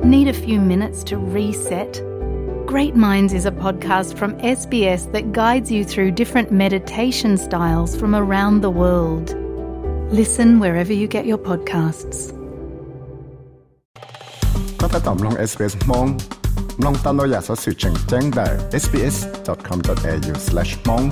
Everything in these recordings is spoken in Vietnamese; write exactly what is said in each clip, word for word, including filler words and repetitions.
Need a few minutes to reset? Great Minds is a podcast from S B S that guides you through different meditation styles from around the world. Listen wherever you get your podcasts. ก็ถ้าตอบลง เอส บี เอส มองลองตามเราอยากสอสื่อแจ้งแจ้งได้ เอส บี เอส ดอท คอม ดอท เอ ยู สแลช มอง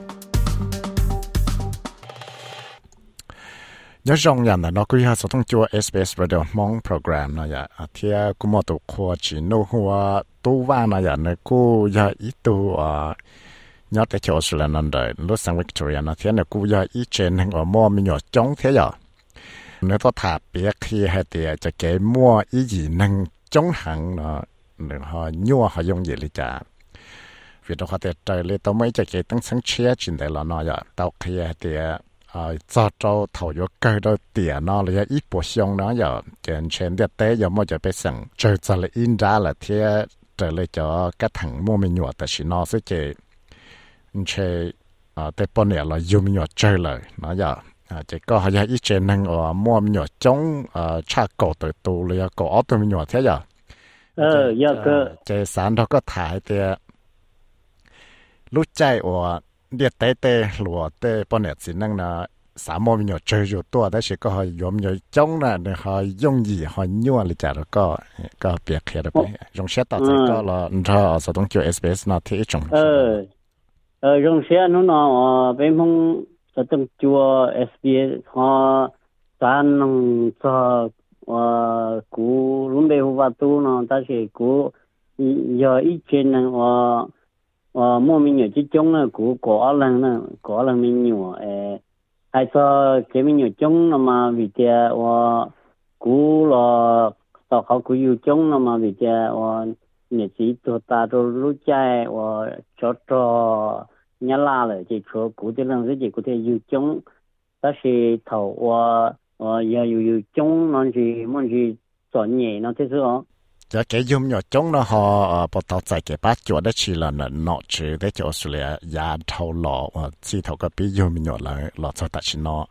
ยอดจงยันนะเนาะกูอยากสต้องจัว เอส บี เอส Radio มองโปรแกรมนะอย่าเที่ยกูมอตุขัวจีโนหัวตู้ว่านะอย่าเนี่ยกูอยากอีตัวยอดแต่เจ้าสุดแล้วนั่นเลยรถสังวิกตอเรียนะเที่ยเนี่ยกูอยากอีเจนหัวมอมีหยอดจงเที่ยอย่าnếu tôi thả bé khi hay thìจะเก็บมั่วอีหยีนั่งจ้องหังเนาะหรือhọยั่วhọ dùng gìเลยจ้าvì tôi có thể trời lên tôi mớiจะเก็บตั้งสังเชียจินได้แล้วเนาะอย่าตอกkhi hay thìอ่าจอดเราถอยอยู่เกิดเราเตี่ยเนาะเลยอีปวดชงเนาะอย่าเจนเชนเดียเต้อย่ามั่วจะไปสั่งเจอจะเลยอินด้าละเที่ยเจอเลยจะกระถังมั่วไม่หยวดแต่ชินอซึ่งเจเชอ่าแต่ปนเนี่ยเรายุ่มหยวดเจอเลยเนาะอย่าà chỉ có hay ít chuyện năng ở mua nhỏ trống à cha cổ từ từ rồi cổ ở từ nhỏ thế giờ ờ giờ cơ chỉ sản đó có thải thì lúc chạy ở địa tây tây lúa tây bọn này chỉ năng là sản mua nhỏ chơi rồi tua đó chỉ có hay dùng nhỏ trống là để hay dùng gì hay nhua là chả được có có biệt kia được dùng xe tàu chỉ có là nó sử dụng kiểu ét bê ét nó thế chung ờ ờ dùng xe nó nó bên phongก็ต้องจัว เอส บี เอส ฮอตานนซอว่ากูรุ่นเบหัวตู้เนาะแต่สิกูยออีเจนว่าว่ามั่วมีอยู่ที่จงน่ะกูก่อลังน่ะก่อลังมีอยู่เออไอ้ซอเกมีอยู่จงน่ะมาวิเตว่ากูรอต่อเขากูอยู่จงน่ะมาวิเตว่าเนี่ยสิตัวตาตัวรู้ใจว่าจอดnhà la rồi chỉ cho cụ thể là cái gì cụ thể yêu chung, đó là thầu và và yêu yêu chung nó chỉ muốn chỉ chọn nhẹ nó thế sao? Giờ cái dùng nhỏ chung nó họ bắt đầu tại cái bát chuột đó chỉ là nó chỉ để cho Australia nhà thầu lọ và chỉ thầu cái bị dùng nhỏ là lọ cho ta chỉ nó.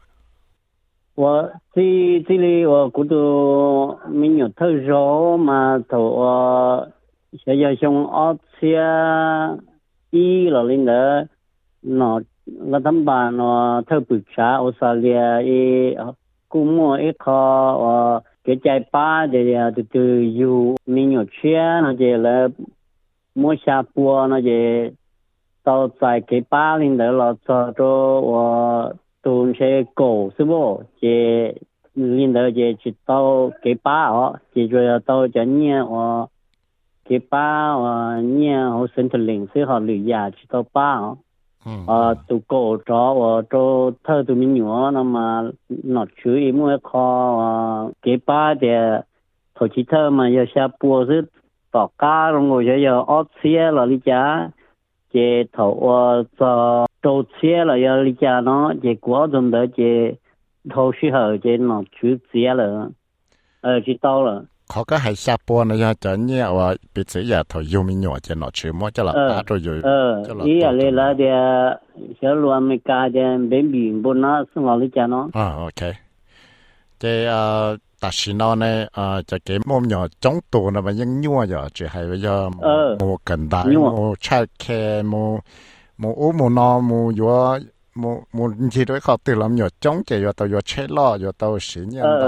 Và chỉ chỉ là và cụ thể mình nhỏ thầu rõ mà thầu và sẽ giờ xong Australia ý là lên đó nó là thằng bạn nó thợ bự xã Australia ý cũng mua ít kho cái trái ba để từ từ yêu mình nhớ chia nó chỉ là mua xa bùa nó chỉ tàu chạy cái ba lên đó là cho cho tuần xe cổ sư bộ chỉ lên đó chỉ chỉ tàu cái ba họ chỉ rồi tàu cho nhẹ cái ba nhẹ họ sinh thực linh sư họ lựa giả chỉ tàu ba họ ờ tụ cổ cho và cho thơ tụ mình nhỏ nó mà nó chứa ý mua kho cái ba thì thôi chỉ thơ mà giờ xa bùa rất tỏ cá rồi ngồi giờ giờ ót xe là lý giá chỉ thầu cho trâu xe là giờ lý giá nó chỉ quá dùng đỡ chỉ thâu sĩ hở chỉ nó chứa xe là ờ chỉ tao là เขาก็ให้ชาปัวนะจะเนี่ยว่าปิดเสียถอยยูมิหน่อยจะหนอชื่อมั่วจะหลับตาตัวอยู่เอออีอะไรละเดียเชื่อรวมไม่กาเดียเบบี้บนนั้นสมองลิจานะอ่าโอเคเจอ่าตัดสินเอาเนี่ยอ่าจะเก็บมุมหน่อยจ้องตัวนะมันยังยั่วอยู่จะให้ว่าจะโมกันได้โมชาแค่โมโมอู้โมนอโมยัวโมโมจีด้วยเขาตื่นลำหน่อยจ้องเจอยู่ตัวยัวเชล่ออยู่ตัวสีเนี่ยตัว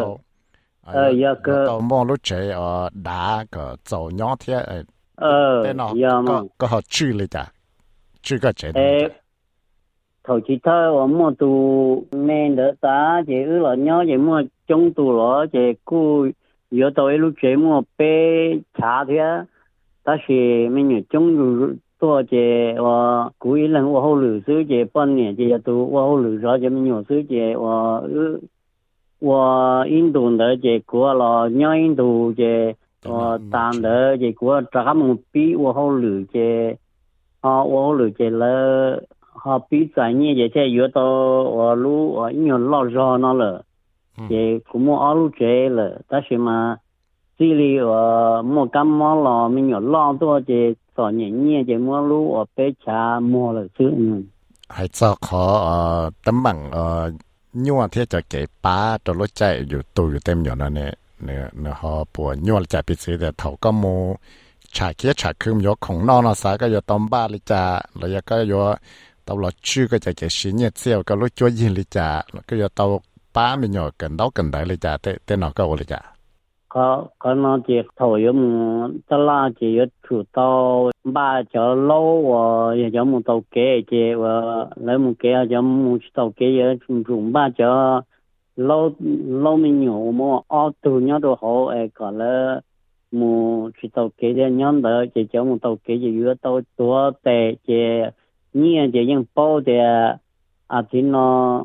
ờ giờ cơ tao mua lúc trẻ ở đá cái dầu nhỏ thế ờ giờ mà có họ chữเลยจ้ะchữ cái trẻ เออthầu chỉ thơ và mua tù men đỡ ta chỉ ứ là nhỏ chỉ mua trong tù đó chỉ cu giờ tôi lúc trẻ mua bé trả thế ta chỉ mình nhớ trongตัวchỉ và cuối lần và hậu lử xứ chỉ半年chỉ tù và hậu lử rồi chỉ mình nhớ xứ chỉ và我印度的这个了，鸟印度这我当的这个咱们比我好了这，啊我好了这了，啊比在你这些有到我路我因为老热闹了，这古么阿路这了，但是嘛，这里我么感冒了，没有老多这早年年这么路我被查摸了是嗯。 还早考呃，等忙呃。nhua thế cho cái ba cho lối chạyอยู่ตัวอยู่เต็มอยู่นั่นเนี่ย nè nè họ bùa nhua là bị sự để thầu có mù trả kia trả khum yo khổng non nó sai cái yo tôm ba li trả rồi cái yo tàu lọt chư cái cái xin nhật siêu cái lúc chúa yên li trả cái yo tàu ba mình nhỏ cần đâu cần đấy li trả thế thế nó có li trả có có nó chỉ thầu yo mu ta la chỉ yo chủ tàu ba cho lâu và yo mu tàu kế chỉ và lấy mu kế yo mu tàu kế yo dùng ba cho lâu lâu mình nhiều mà ở từ nhau đồ họ ấy còn là mu chỉ tàu kế để nhân đó chỉ cho mu tàu kế chỉ vừa tàu tua tệ chỉ nhiều chỉ những bao để à thì nó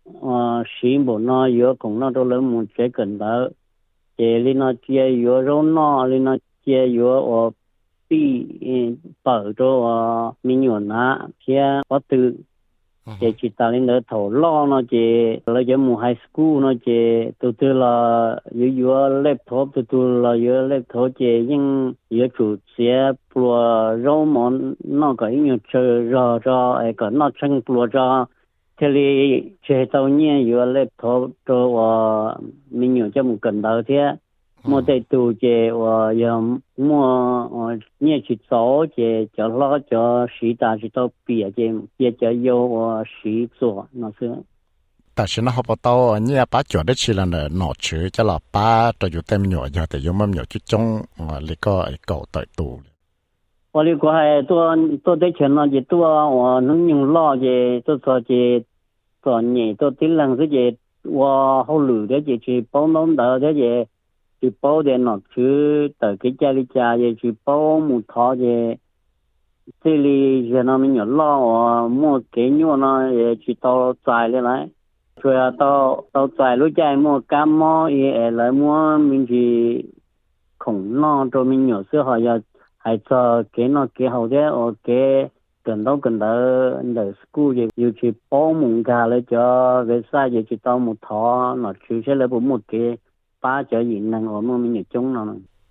sử dụng nó vừa cũng nó đâu là mu chỉ cần đó chỉ lên nó chỉ vừa rồi nó lên nó chỉ vừa ở bị bảo cho mình nhiều na chỉ có từ chỉ chỉ ta lên đó thầu lo nó chỉ là cái mùa high school nó chỉ từ từ là yếu yếu laptop từ từ là yếu laptop chỉ nhưng yếu chủ sẽ pro rau món nó có nhiều chơi rò rò ấy có nó chân pro rò thế thì chỉ tao nhớ yếu laptop cho mình nhiều cho một cần đầu thế mua tay tù chỉ và yếm mua nhẹ chỉ số chỉ cho lo cho sĩ ta chỉ tao bịa chỉ bịa cho yêu và sĩ做那是但是呢họ bảo tao nhẹ ba chỗ đấy chỉ là nọ chữ cho là ba cho dù tem nhỏ giờ thì dùng mắm nhỏ chút trong lý có cầu tại tù 我哩个还多多的钱呢，就多我能用老的，多少的多年多的人这些我好路的就去帮农的这些。去包的呢，去到给家里家也去包木头的，这里像他们有老啊，木给牛呢也去到摘了来，主要到到摘了家木干嘛也来木民去空那这边有时候要还做给那给好的，我给跟到跟到那 school 也又去包木家了，叫为啥也去到木头那去些来不木给。ba chợ diện năng ở mà mình nhớ chung nào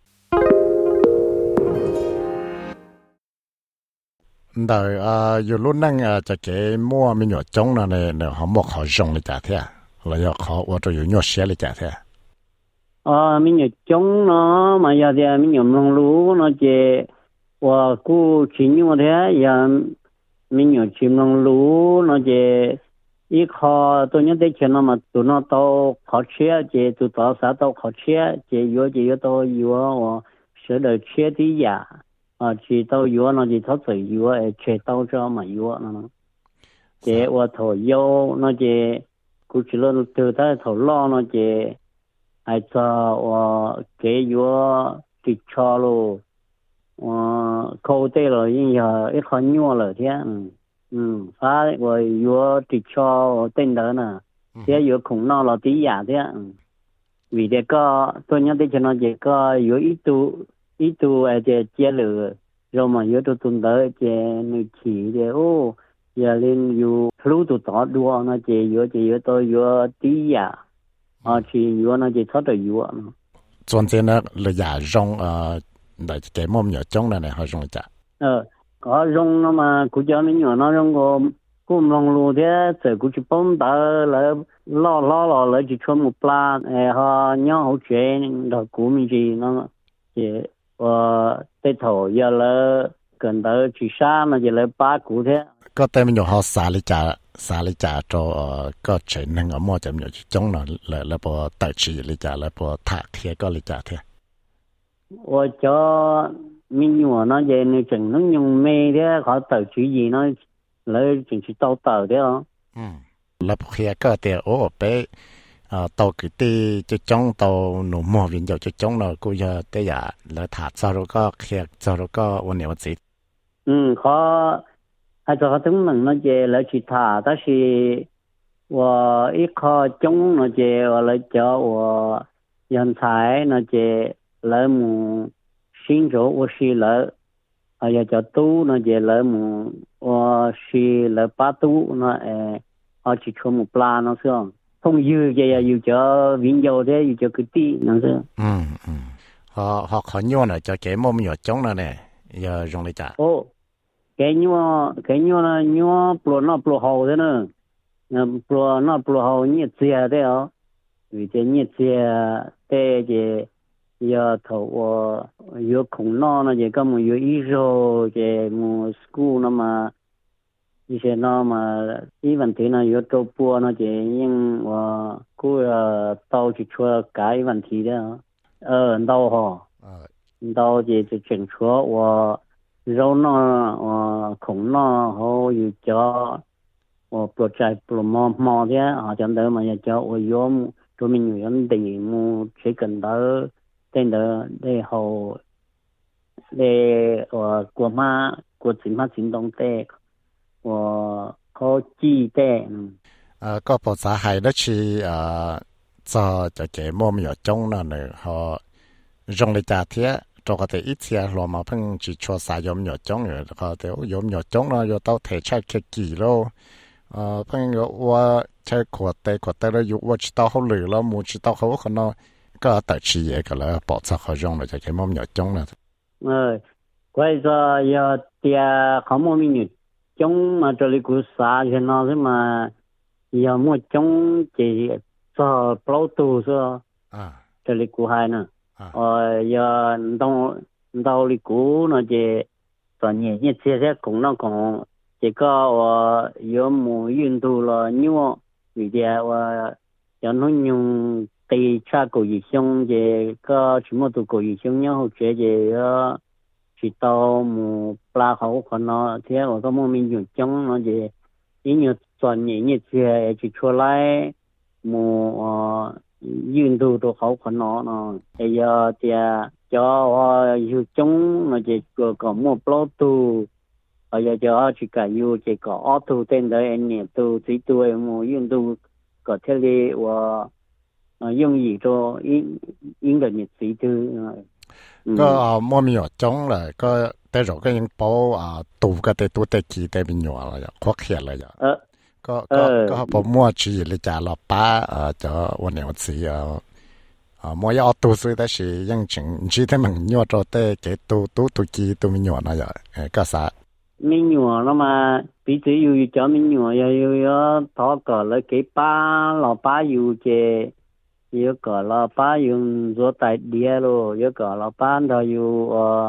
đời à dù lúc năng à cho cái mua mình nhớ chung nào này này họ mua họ dùng để trả thế à là do họ ở chỗ nhớ xe để trả thế à à mình nhớ chung nó mà giờ thì mình nhớ lòng lú nó chỉ và cô chỉ nhớ thế giờ mình nhớ chim lòng lú nó chỉ ít họ tôi nhớ tới chuyện nó mà tụi nó tao khó chia chỉ tụi tao xã tao khó chia chỉ yếu chỉ yếu tao yếu và sẽ được chia tí giả à chỉ tao yếu nó chỉ thoát rồi yếu chỉ tao cho mà yếu nó chỉ và thầu yếu nó chỉ cứ chỉ là từ ta thầu lo nó chỉ ai cho và cái yếu chỉ cho luôn câu tê rồi nhưng giờ ít khó nhua rồi thế ừ phá rồi vừa chỉ cho tên đó nè thế vừa cũng nó là tí giả thế vì thế có tôi nhớ tới cho nó chỉ có vừa ít tu ít tu ở cái chế lửa rồi mà vừa tu tuần tới cái người chỉ thì ô giờ lên vừa lưu tu tỏ đua nó chỉ vừa chỉ vừa tôi vừa tí giả à chỉ vừa nó chỉ thoát được vừa chuẩn thế nó là giả rong ờ đại cái mồm nhỏ trong này này họ rong chả ờ có rong nó mà cứ cho mình nhỏ nó rong có cũng rong luôn thế rồi cứ chụp bông đỡ là lo lo lo là chỉ cho một pla họ nhau hỗ trợ rồi của mình gì nó chỉ và tết thổ giờ là cần đỡ chỉ xa mà chỉ là ba cũ thế có tên mình nhỏ họ xả lý trả xả lý trả cho có chuyện năng ở mua chậm nhỏ trong nó là là bộ tài chỉ lý trả là bộ thạc thế có lý trả thế và cho mình nhỏ nó về nơi chừng nó nhung mê thế họ tự chỉ gì nó lấy chừng chỉ tao tờ thế không ừ là khi có tiền ô bé tàu cái tê cho trong tàu nổ mò viên dầu cho trong nó cũng giờ tới giờ là thả sau đó có khi sau đó có vấn đề gì ừ khó hay cho họ tính mình nó về lấy chỉ thả đó thì và ít khó chống nó về và lấy cho và nhân tài nó về lấy một sinh chỗ và xí lợi ở giờ cho tu nó về lấy một và xí lợi ba tu nó họ chỉ cho một pla nó xương không dư về dư cho viên dầu thế dư cho cái tí nó xương ừ ừ họ họ khó nhon ở cho cái mồm nhỏ trống này nè giờ dùng để trả ô cái nhua cái nhua nó nhua plo nó plo hậu thế nữa plo nó plo hậu như chia thế đó vì thế nhiệt xe tê về giờ thầu giờ khủng nó nó về có một giờ ít rồi về một school nó mà như thế nó mà ý vấn đề nó giờ trâu bùa nó về nhưng và cứ tàu chỉ cho cái vấn đề đó ờ tàu họ tàu về chỉ chuyển cho và rau nó khủng nó họ yêu cho và project promo mò thế họ chẳng đỡ mà cho và giờ tụi mình những gì mu chỉ cần đỡ tên đỡ để họ để ờ của mà của chính mà chính động tế và có chi tế ờ có bộ xã hay đó chỉ ờ cho cho cái mua miếng trống nó nữa họ dùng để trả thiệt cho cái ít xe lo mà phăng chỉ cho xài dùng miếng trống rồi họ thì dùng miếng trống nó vô tao thể chạy cái kỳ lô ờ phăngว่าใช้ขวดเตขวดเตแล้วอยู่ว่าชิตาเขาหรือแล้วมูชิตาเขาเขาเนาะก็แต่ชีเอก็แล้วปอดสักเขาจงเลยจะแค่มั่มหยดจงนะเออก็จะอย่าเตียเขามั่มหยดจงมาจะลิกุสาเช่นนั้นใช่ไหมอย่ามั่วจงจะจะปล่อยตัวซะอ่าจะลิกุให้นะเอออย่าต้องต้องลิกุนะจะตอนนี้เนี่ยเสียเสียคงนั่งคง这个我有冇运动了？因为有点我要弄用对查过一项这个全部都过一项，然后这这个去到冇拉好可能，这我个莫名有讲那这因为专业一些就出来冇运动都好可能呢，哎呀这叫我有讲那这个个冇不都。ở giờ cho chỉ cả yêu chỉ có auto tên đấy anh nhỉ tôi chỉ tôi mua dùng tôi có thể là và dùng gì cho in in được nhiệt sĩ tư có mua miếng trống là cóแต่เราก็ยังป้ออ่าตูก็แต่ตัวแต่กี่แต่เป็นหยวอะไรควักเขียนเลยอ่ะก็ก็ก็พอมั่วจีเลยจ่าเราป้าเอ่อจะวันเหนียวสีอ่าอ่ามั่วยอตัวซื้อแต่สิยังจึงจีแต่มันหยวตัวแต่เกตัวตัวตัวกี่ตัวมีหยวนะอย่าก็ซะ mình nhỏ nó mà bị chỉ yêu cho mình nhỏ yêu yêu thọ cỡ là cái ba là ba yêu chế yêu cỡ là ba yêu rồi tại địa rồi yêu cỡ là ba đó yêu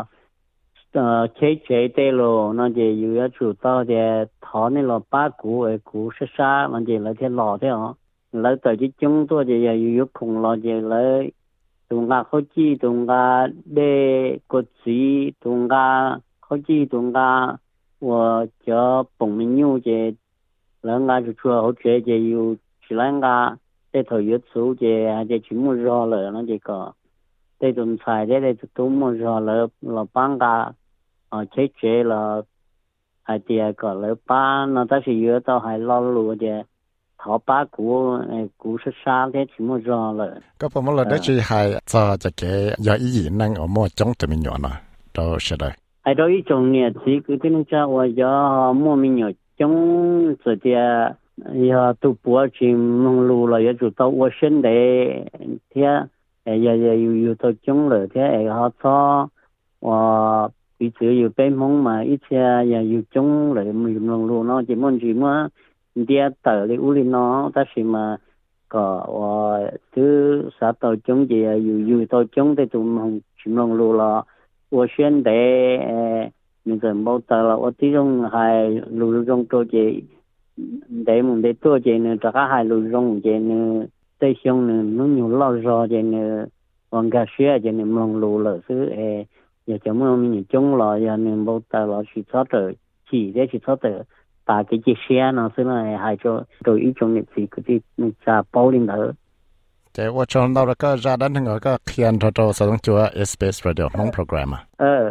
ờ chế chế tê rồi nó chế yêu chủ tao chế thọ này là ba cũ ở cũ sát sát nó chế là thế lò thế hả lấy tới cái chúng tôi chế yêu cùng là chế lấy tụng ca khó chi tụng ca để có gì tụng ca khó chi tụng ca我叫本民牛这，人家就说好这这有，是人家这头有出这，这全部热了那这个，这种菜这这都么热了，老板家啊这这了，还第二个老板那但是有到还老路的，头把股诶股市杀的全部热了。 ก็ผมว่าได้ที่ให้จะจะแก่ยาอีนั่งเอาหม้อจ้องตัวมีหยอนนะเราใช่ได้还有一种呢，这个跟人家我要莫名有种直接要都不去弄路了，也就到我身的天，也也有有到种了天，也好操我彼此有被蒙嘛，一切也有种了，没有弄路喏，就么就么，dia tờ里u li nó ta chỉ mà có thứ xã tổ chống gìอยู่อยู่tổ chống thì tụi mình chỉ mong lu là 我选的呃那个冇得了，我这种还路中做些，在我们的做些呢，这个还路中些呢，在乡呢，农有老少些呢，往个学些呢，忙碌了是诶，也就我们种了，也呢冇得了去操作，起的去操作，大个这些呢是呢，还做做一种的这个的那啥保领头。 แต่ว่าชนเราก็จะดันถึงก็เขียนทอดสต้องจัว เอส บี เอส Radio น้องโปรแกรมอ่ะเออ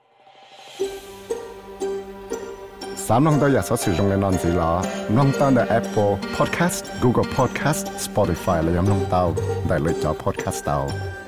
สามน้องตัวอยากสอสื่อตรงในนอนสีล้อน้องตั้งแต่ Apple Podcast Google Podcast Spotify และยังน้องเต้าได้เลยจอ Podcast เต้า